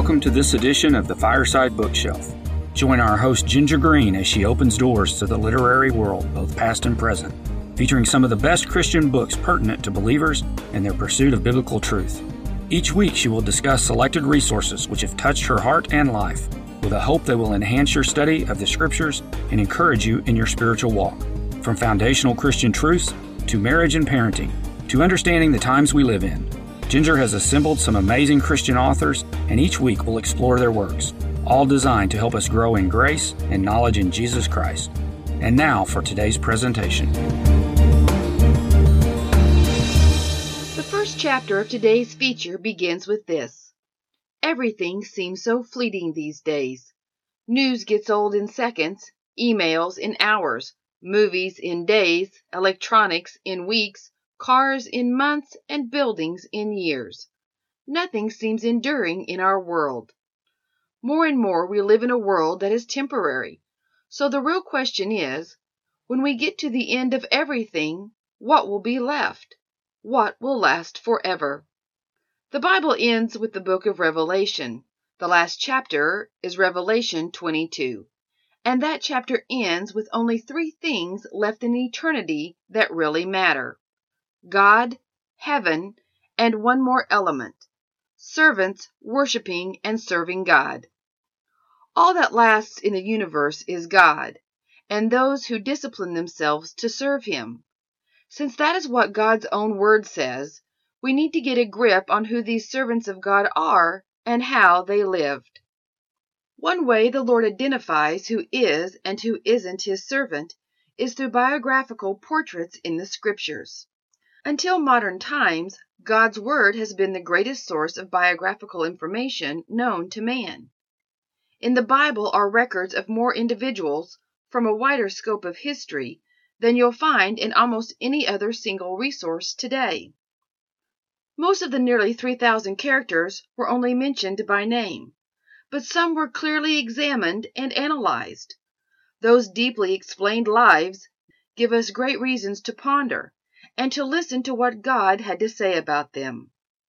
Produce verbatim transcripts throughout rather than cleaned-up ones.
Welcome to this edition of the Fireside Bookshelf. Join our host Ginger Green as she opens doors to the literary world, both past and present, featuring some of the best Christian books pertinent to believers and their pursuit of biblical truth. Each week she will discuss selected resources which have touched her heart and life, with a hope they will enhance your study of the Scriptures and encourage you in your spiritual walk. From foundational Christian truths to marriage and parenting, to understanding the times we live in, Ginger has assembled some amazing Christian authors, and each week we'll explore their works, all designed to help us grow in grace and knowledge in Jesus Christ. And now for today's presentation. The first chapter of today's feature begins with this. Everything seems so fleeting these days. News gets old in seconds, emails in hours, movies in days, electronics in weeks, cars in months, and buildings in years. Nothing seems enduring in our world. More and more we live in a world that is temporary. So the real question is, when we get to the end of everything, what will be left? What will last forever? The Bible ends with the book of Revelation. The last chapter is Revelation twenty-two. And that chapter ends with only three things left in eternity that really matter. God, heaven, and one more element, servants worshiping and serving God. All that lasts in the universe is God, and those who discipline themselves to serve Him. Since that is what God's own word says, we need to get a grip on who these servants of God are and how they lived. One way the Lord identifies who is and who isn't His servant is through biographical portraits in the Scriptures. Until modern times, God's Word has been the greatest source of biographical information known to man. In the Bible are records of more individuals from a wider scope of history than you'll find in almost any other single resource today. Most of the nearly three thousand characters were only mentioned by name, but some were clearly examined and analyzed. Those deeply explained lives give us great reasons to ponder and to listen to what God had to say about them.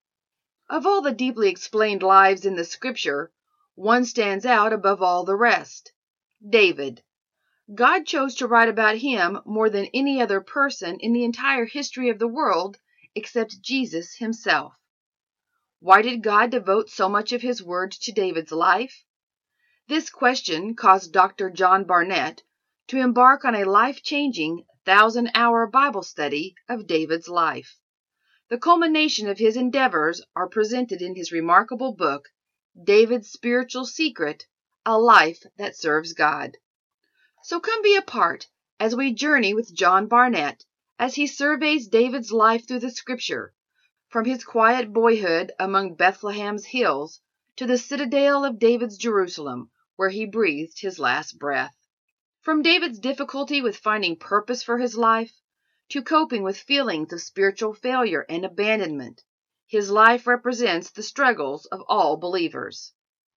Of all the deeply explained lives in the Scripture, one stands out above all the rest. David. God chose to write about him more than any other person in the entire history of the world except Jesus himself. Why did God devote so much of His word to David's life? This question caused Doctor John Barnett to embark on a life-changing thousand-hour Bible study of David's life. The culmination of his endeavors are presented in his remarkable book, David's Spiritual Secret, A Life That Serves God. So come be a part as we journey with John Barnett as he surveys David's life through the Scripture, from his quiet boyhood among Bethlehem's hills to the citadel of David's Jerusalem, where he breathed his last breath. From David's difficulty with finding purpose for his life to coping with feelings of spiritual failure and abandonment, his life represents the struggles of all believers.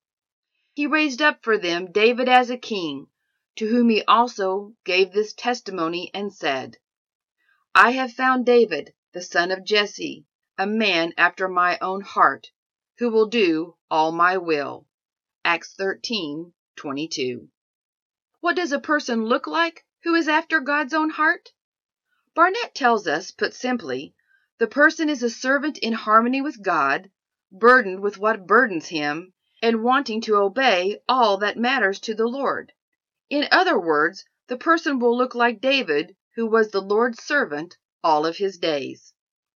He raised up for them David as a king, to whom he also gave this testimony and said, I have found David, the son of Jesse, a man after my own heart, who will do all my will. Acts thirteen twenty-two. What does a person look like who is after God's own heart? Barnett tells us, put simply, the person is a servant in harmony with God, burdened with what burdens him, and wanting to obey all that matters to the Lord. In other words, the person will look like David, who was the Lord's servant all of his days.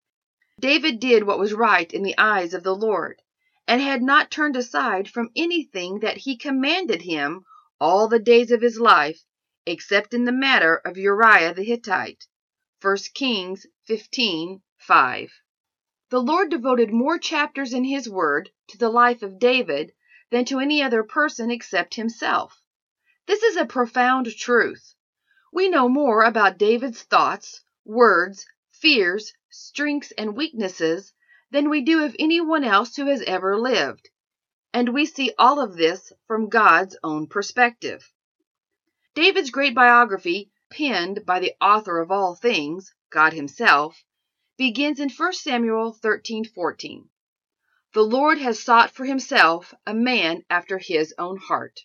David did what was right in the eyes of the Lord, and had not turned aside from anything that He commanded him all the days of his life, except in the matter of Uriah the Hittite. First Kings fifteen five. The Lord devoted more chapters in His Word to the life of David than to any other person except Himself. This is a profound truth. We know more about David's thoughts, words, fears, strengths, and weaknesses than we do of anyone else who has ever lived. And we see all of this from God's own perspective. David's great biography, penned by the author of all things, God Himself, begins in First Samuel thirteen fourteen. The Lord has sought for himself a man after his own heart.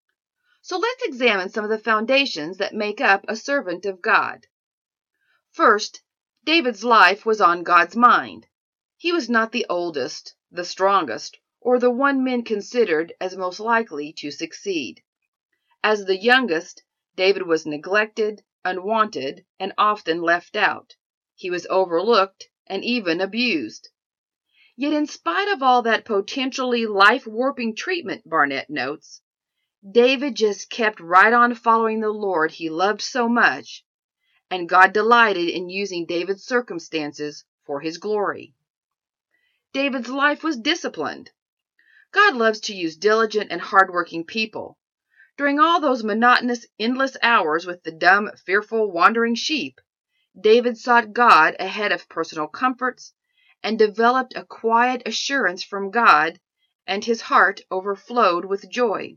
So let's examine some of the foundations that make up a servant of God. First, David's life was on God's mind. He was not the oldest, the strongest, or the one men considered as most likely to succeed. As the youngest, David was neglected, unwanted, and often left out. He was overlooked and even abused. Yet in spite of all that potentially life-warping treatment, Barnett notes, David just kept right on following the Lord he loved so much, and God delighted in using David's circumstances for his glory. David's life was disciplined. God loves to use diligent and hardworking people. During all those monotonous, endless hours with the dumb, fearful, wandering sheep, David sought God ahead of personal comforts and developed a quiet assurance from God, and his heart overflowed with joy.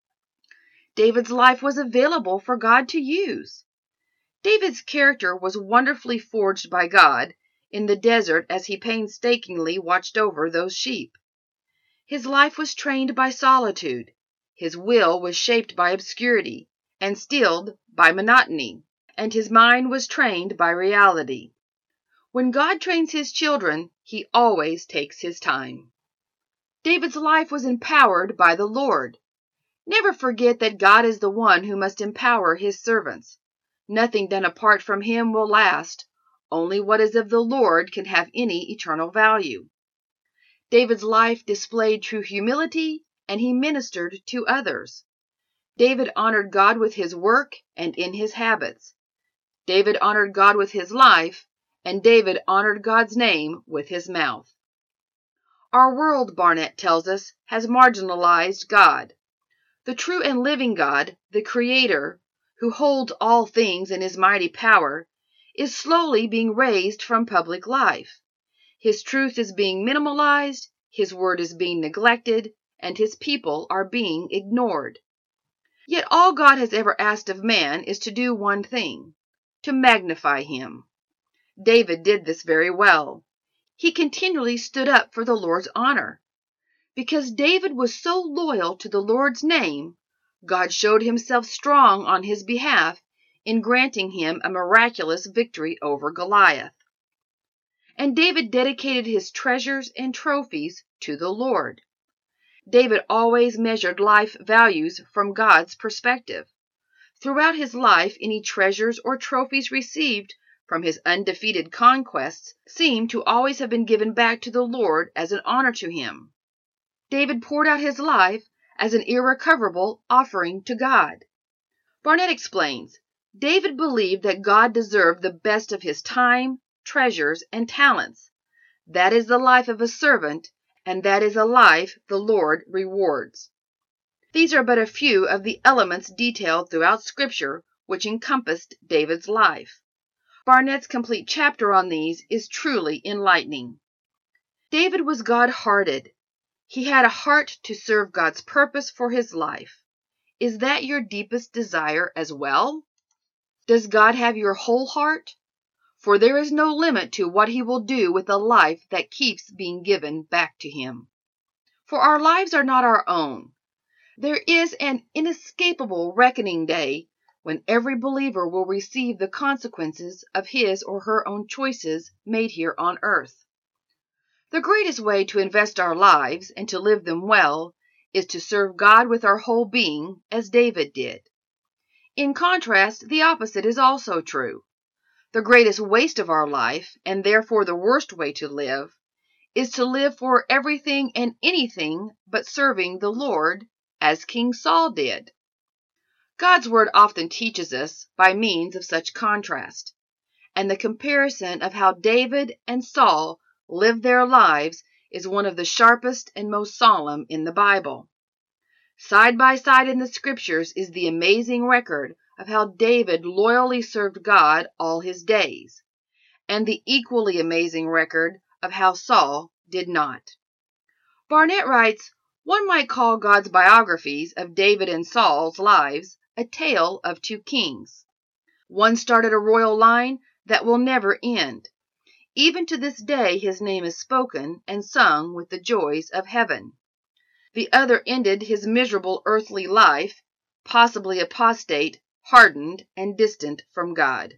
David's life was available for God to use. David's character was wonderfully forged by God in the desert as he painstakingly watched over those sheep. His life was trained by solitude. His will was shaped by obscurity and stilled by monotony, and his mind was trained by reality. When God trains his children, he always takes his time. David's life was empowered by the Lord. Never forget that God is the one who must empower his servants. Nothing done apart from him will last. Only what is of the Lord can have any eternal value. David's life displayed true humility, and he ministered to others. David honored God with his work and in his habits. David honored God with his life, and David honored God's name with his mouth. Our world, Barnett tells us, has marginalized God. The true and living God, the Creator, who holds all things in his mighty power, is slowly being raised from public life. His truth is being minimalized, his word is being neglected, and his people are being ignored. Yet all God has ever asked of man is to do one thing, to magnify him. David did this very well. He continually stood up for the Lord's honor. Because David was so loyal to the Lord's name, God showed himself strong on his behalf in granting him a miraculous victory over Goliath. And David dedicated his treasures and trophies to the Lord. David always measured life values from God's perspective. Throughout his life, any treasures or trophies received from his undefeated conquests seemed to always have been given back to the Lord as an honor to him. David poured out his life as an irrecoverable offering to God. Barnett explains, David believed that God deserved the best of his time, treasures, and talents. That is the life of a servant, and that is a life the Lord rewards. These are but a few of the elements detailed throughout Scripture which encompassed David's life. Barnett's complete chapter on these is truly enlightening. David was God-hearted. He had a heart to serve God's purpose for his life. Is that your deepest desire as well? Does God have your whole heart? For there is no limit to what he will do with a life that keeps being given back to him. For our lives are not our own. There is an inescapable reckoning day when every believer will receive the consequences of his or her own choices made here on earth. The greatest way to invest our lives and to live them well is to serve God with our whole being, as David did. In contrast, the opposite is also true. The greatest waste of our life, and therefore the worst way to live, is to live for everything and anything but serving the Lord, as King Saul did. God's word often teaches us by means of such contrast, and the comparison of how David and Saul lived their lives is one of the sharpest and most solemn in the Bible. Side by side in the Scriptures is the amazing record of how David loyally served God all his days, and the equally amazing record of how Saul did not. Barnett writes, one might call God's biographies of David and Saul's lives a tale of two kings. One started a royal line that will never end. Even to this day his name is spoken and sung with the joys of heaven. The other ended his miserable earthly life, possibly apostate, hardened, and distant from God.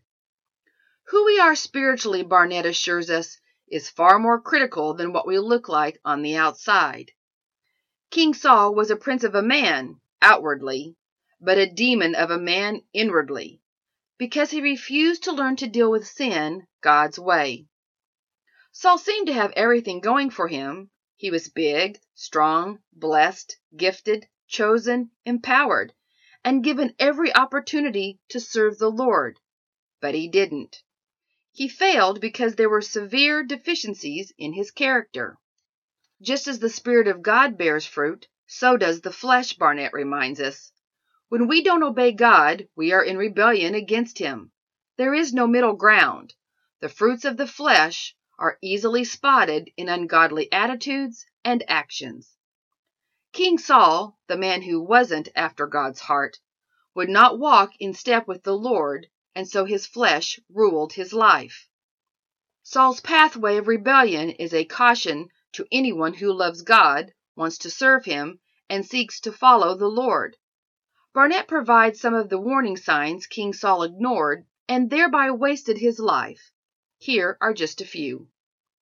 Who we are spiritually, Barnett assures us, is far more critical than what we look like on the outside. King Saul was a prince of a man, outwardly, but a demon of a man inwardly, because he refused to learn to deal with sin God's way. Saul seemed to have everything going for him. He was big, strong, blessed, gifted, chosen, empowered, and given every opportunity to serve the Lord. But he didn't. He failed because there were severe deficiencies in his character. Just as the Spirit of God bears fruit, so does the flesh, Barnett reminds us. When we don't obey God, we are in rebellion against Him. There is no middle ground. The fruits of the flesh are easily spotted in ungodly attitudes and actions. King Saul, the man who wasn't after God's heart, would not walk in step with the Lord, and so his flesh ruled his life. Saul's pathway of rebellion is a caution to anyone who loves God, wants to serve Him, and seeks to follow the Lord. Barnett provides some of the warning signs King Saul ignored and thereby wasted his life. Here are just a few.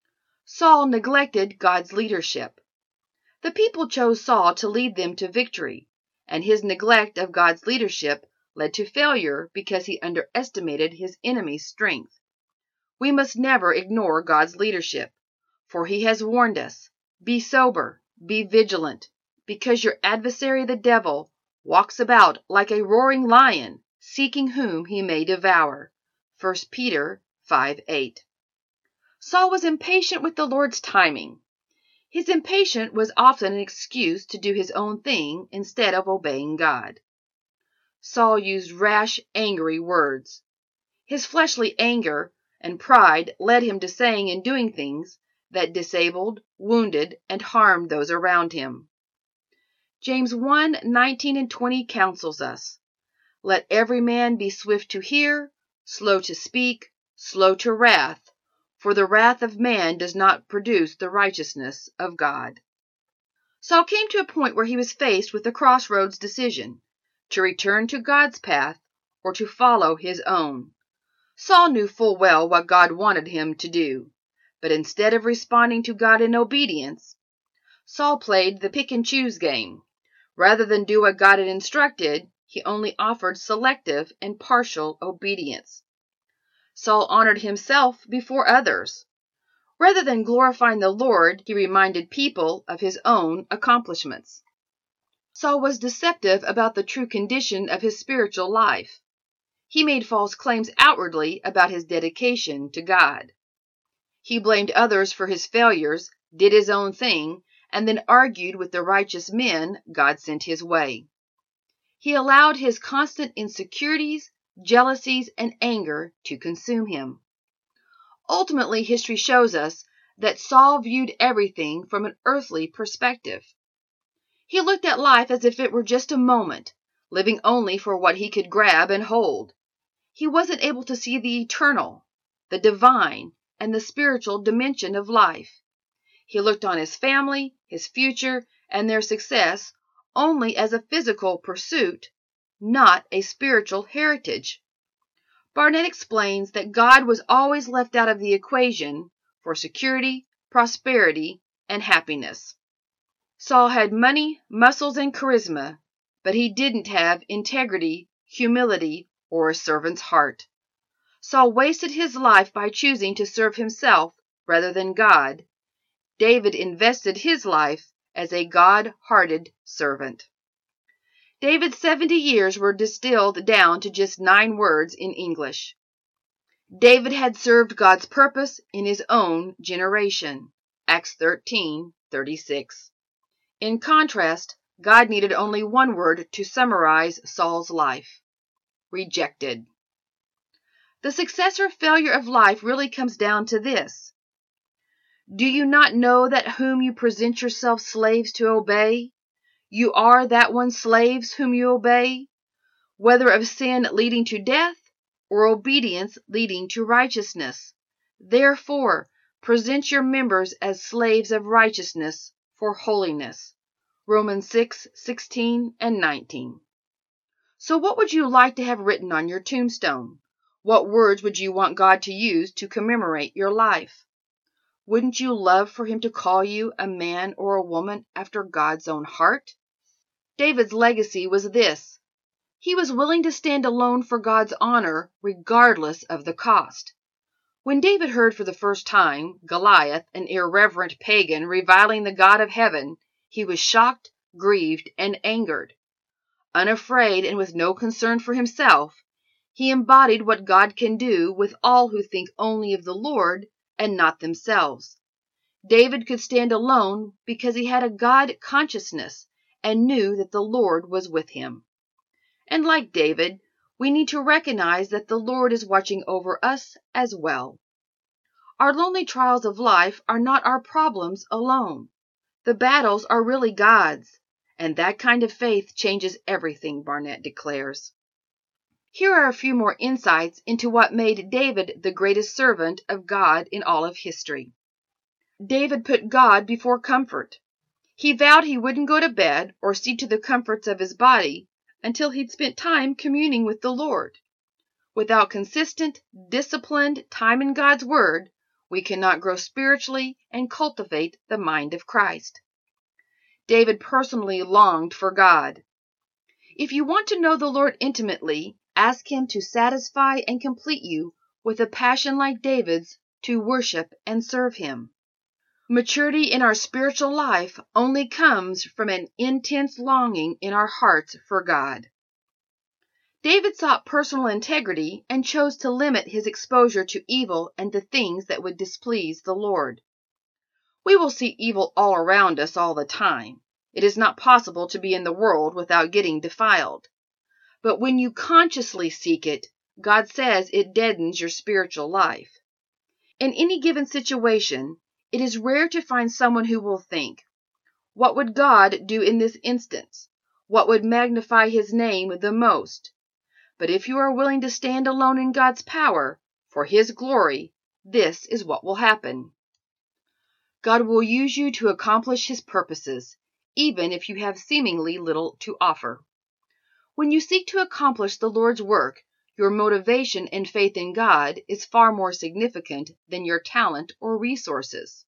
Saul neglected God's leadership. The people chose Saul to lead them to victory, and his neglect of God's leadership led to failure because he underestimated his enemy's strength. We must never ignore God's leadership, for He has warned us, be sober, be vigilant, because your adversary the devil walks about like a roaring lion, seeking whom he may devour. First Peter five eight. Saul was impatient with the Lord's timing. His impatience was often an excuse to do his own thing instead of obeying God. Saul used rash, angry words. His fleshly anger and pride led him to saying and doing things that disabled, wounded, and harmed those around him. James one nineteen and twenty counsels us, "Let every man be swift to hear, slow to speak, slow to wrath, for the wrath of man does not produce the righteousness of God." Saul came to a point where he was faced with a crossroads decision, to return to God's path or to follow his own. Saul knew full well what God wanted him to do, but instead of responding to God in obedience, Saul played the pick-and-choose game. Rather than do what God had instructed, he only offered selective and partial obedience. Saul honored himself before others. Rather than glorifying the Lord, he reminded people of his own accomplishments. Saul was deceptive about the true condition of his spiritual life. He made false claims outwardly about his dedication to God. He blamed others for his failures, did his own thing, and then argued with the righteous men God sent his way. He allowed his constant insecurities, jealousies, and anger to consume him. Ultimately, history shows us that Saul viewed everything from an earthly perspective. He looked at life as if it were just a moment, living only for what he could grab and hold. He wasn't able to see the eternal, the divine, and the spiritual dimension of life. He looked on his family, his future, and their success only as a physical pursuit, not a spiritual heritage. Barnett explains that God was always left out of the equation for security, prosperity, and happiness. Saul had money, muscles, and charisma, but he didn't have integrity, humility, or a servant's heart. Saul wasted his life by choosing to serve himself rather than God. David invested his life as a God-hearted servant. David's seventy years were distilled down to just nine words in English. David had served God's purpose in his own generation. Acts thirteen thirty-six. In contrast, God needed only one word to summarize Saul's life: rejected. The success or failure of life really comes down to this. Do you not know that whom you present yourselves slaves to obey, you are that one slaves whom you obey, whether of sin leading to death or obedience leading to righteousness? Therefore, present your members as slaves of righteousness for holiness. Romans six, sixteen and nineteen. So what would you like to have written on your tombstone? What words would you want God to use to commemorate your life? Wouldn't you love for him to call you a man or a woman after God's own heart? David's legacy was this. He was willing to stand alone for God's honor regardless of the cost. When David heard for the first time Goliath, an irreverent pagan, reviling the God of heaven, he was shocked, grieved, and angered. Unafraid and with no concern for himself, he embodied what God can do with all who think only of the Lord and not themselves. David could stand alone because he had a God consciousness and knew that the Lord was with him. And like David, we need to recognize that the Lord is watching over us as well. Our lonely trials of life are not our problems alone. The battles are really God's, and that kind of faith changes everything, Barnett declares. Here are a few more insights into what made David the greatest servant of God in all of history. David put God before comfort. He vowed he wouldn't go to bed or see to the comforts of his body until he'd spent time communing with the Lord. Without consistent, disciplined time in God's Word, we cannot grow spiritually and cultivate the mind of Christ. David personally longed for God. If you want to know the Lord intimately, ask him to satisfy and complete you with a passion like David's to worship and serve him. Maturity in our spiritual life only comes from an intense longing in our hearts for God. David sought personal integrity and chose to limit his exposure to evil and to things that would displease the Lord. We will see evil all around us all the time. It is not possible to be in the world without getting defiled. But when you consciously seek it, God says it deadens your spiritual life. In any given situation, it is rare to find someone who will think, what would God do in this instance? What would magnify his name the most? But if you are willing to stand alone in God's power, for his glory, this is what will happen. God will use you to accomplish his purposes, even if you have seemingly little to offer. When you seek to accomplish the Lord's work, your motivation and faith in God is far more significant than your talent or resources.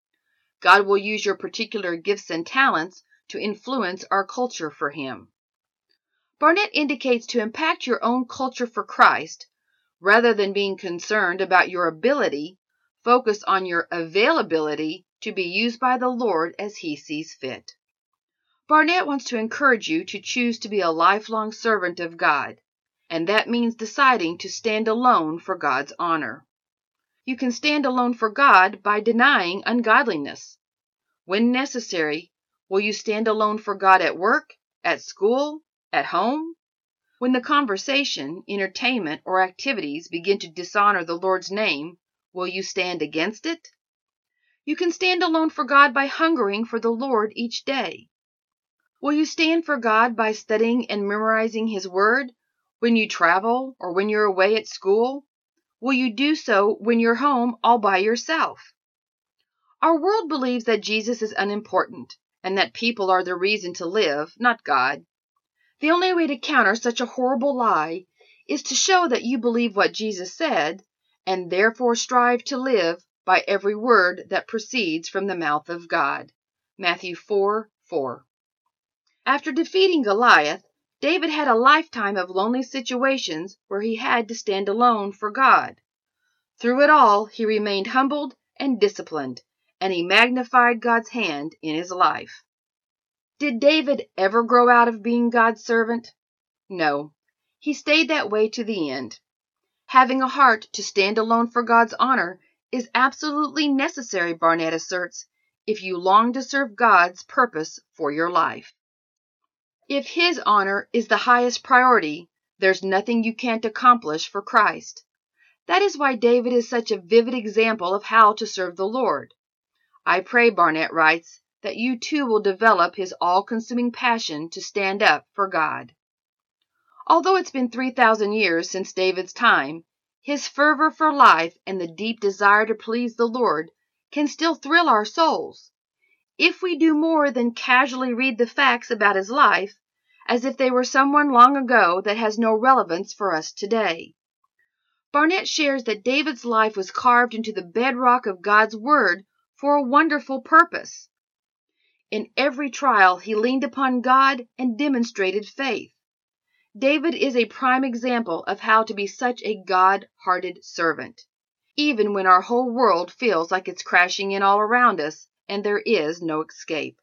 God will use your particular gifts and talents to influence our culture for him. Barnett indicates to impact your own culture for Christ, rather than being concerned about your ability, focus on your availability to be used by the Lord as he sees fit. Barnett wants to encourage you to choose to be a lifelong servant of God, and that means deciding to stand alone for God's honor. You can stand alone for God by denying ungodliness. When necessary, will you stand alone for God at work, at school, at home? When the conversation, entertainment, or activities begin to dishonor the Lord's name, will you stand against it? You can stand alone for God by hungering for the Lord each day. Will you stand for God by studying and memorizing his word when you travel or when you're away at school? Will you do so when you're home all by yourself? Our world believes that Jesus is unimportant and that people are the reason to live, not God. The only way to counter such a horrible lie is to show that you believe what Jesus said and therefore strive to live by every word that proceeds from the mouth of God. Matthew four four. After defeating Goliath, David had a lifetime of lonely situations where he had to stand alone for God. Through it all, he remained humbled and disciplined, and he magnified God's hand in his life. Did David ever grow out of being God's servant? No, he stayed that way to the end. Having a heart to stand alone for God's honor is absolutely necessary, Barnett asserts, if you long to serve God's purpose for your life. If his honor is the highest priority, there's nothing you can't accomplish for Christ. That is why David is such a vivid example of how to serve the Lord. I pray, Barnett writes, that you too will develop his all-consuming passion to stand up for God. Although it's been three thousand years since David's time, His fervor for life and the deep desire to please the Lord can still thrill our souls if we do more than casually read the facts about his life as if they were someone long ago that has no relevance for us today. Barnett shares that David's life was carved into the bedrock of God's Word for a wonderful purpose. In every trial, he leaned upon God and demonstrated faith. David is a prime example of how to be such a God-hearted servant, even when our whole world feels like it's crashing in all around us and there is no escape.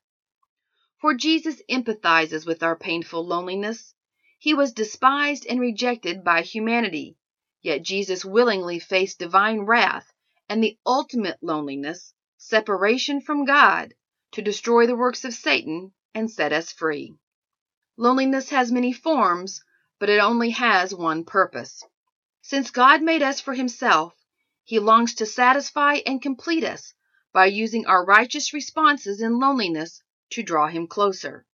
For Jesus empathizes with our painful loneliness. He was despised and rejected by humanity, yet Jesus willingly faced divine wrath and the ultimate loneliness, separation from God, to destroy the works of Satan and set us free. Loneliness has many forms, but it only has one purpose. Since God made us for himself, he longs to satisfy and complete us by using our righteous responses in loneliness to draw him closer.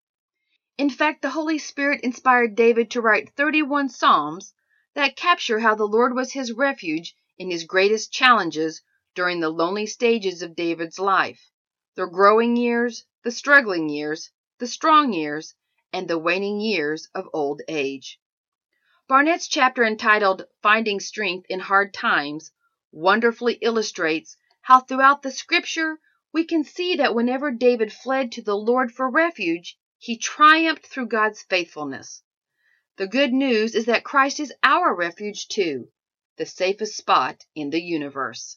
In fact, the Holy Spirit inspired David to write thirty-one psalms that capture how the Lord was his refuge in his greatest challenges during the lonely stages of David's life, the growing years, the struggling years, the strong years, and the waning years of old age. Barnett's chapter entitled Finding Strength in Hard Times wonderfully illustrates how throughout the scripture we can see that whenever David fled to the Lord for refuge, he triumphed through God's faithfulness. The good news is that Christ is our refuge too, the safest spot in the universe.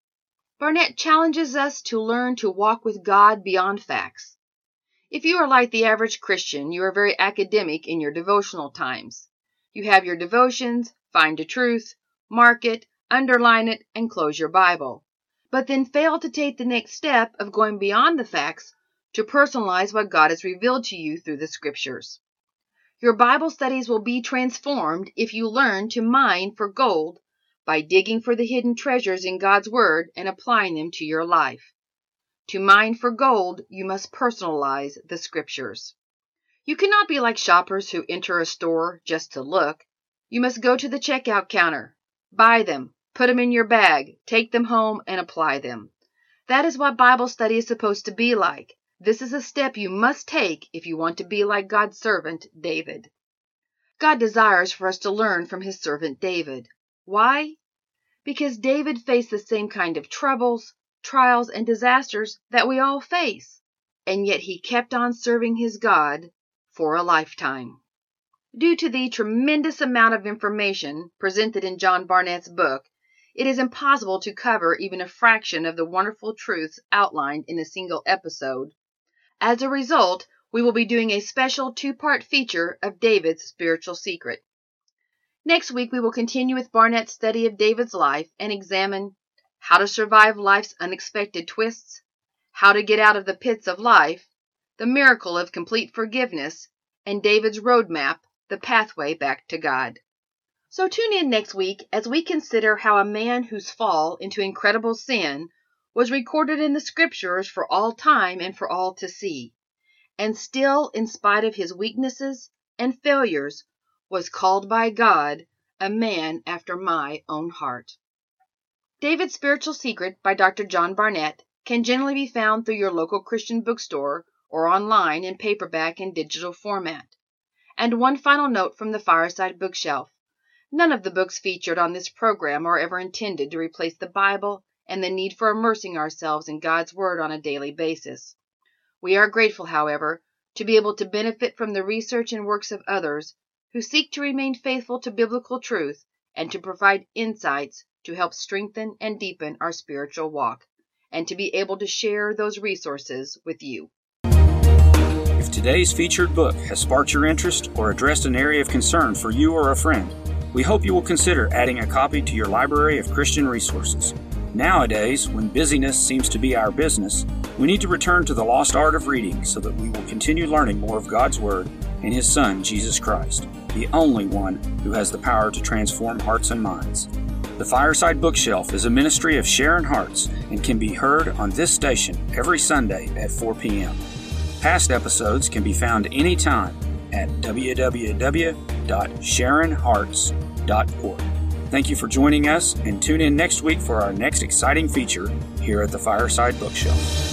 Barnett challenges us to learn to walk with God beyond facts. If you are like the average Christian, you are very academic in your devotional times. You have your devotions, find a truth, mark it, underline it, and close your Bible, but then fail to take the next step of going beyond the facts to personalize what God has revealed to you through the scriptures. Your Bible studies will be transformed if you learn to mine for gold by digging for the hidden treasures in God's Word and applying them to your life. To mine for gold, you must personalize the scriptures. You cannot be like shoppers who enter a store just to look. You must go to the checkout counter, buy them, put them in your bag, take them home, and apply them. That is what Bible study is supposed to be like. This is a step you must take if you want to be like God's servant, David. God desires for us to learn from his servant David. Why? Because David faced the same kind of troubles, trials, and disasters that we all face, and yet he kept on serving his God for a lifetime. Due to the tremendous amount of information presented in John Barnett's book, it is impossible to cover even a fraction of the wonderful truths outlined in a single episode. As a result, we will be doing a special two-part feature of David's spiritual secret. Next week, we will continue with Barnett's study of David's life and examine how to survive life's unexpected twists, how to get out of the pits of life, the miracle of complete forgiveness, and David's roadmap, the pathway back to God. So tune in next week as we consider how a man whose fall into incredible sin was recorded in the scriptures for all time and for all to see, and still, in spite of his weaknesses and failures, was called by God a man after my own heart. David's Spiritual Secret by Doctor John Barnett can generally be found through your local Christian bookstore or online in paperback and digital format. And one final note from the Fireside Bookshelf. None of the books featured on this program are ever intended to replace the Bible and the need for immersing ourselves in God's Word on a daily basis. We are grateful, however, to be able to benefit from the research and works of others who seek to remain faithful to biblical truth and to provide insights to help strengthen and deepen our spiritual walk, and to be able to share those resources with you. If today's featured book has sparked your interest or addressed an area of concern for you or a friend, we hope you will consider adding a copy to your library of Christian resources. Nowadays, when busyness seems to be our business, we need to return to the lost art of reading so that we will continue learning more of God's Word and His Son, Jesus Christ, the only one who has the power to transform hearts and minds. The Fireside Bookshelf is a ministry of Sharon Hearts and can be heard on this station every Sunday at four p.m. Past episodes can be found anytime at w w w dot sharon hearts dot org. Thank you for joining us, and tune in next week for our next exciting feature here at the Fireside Bookshelf.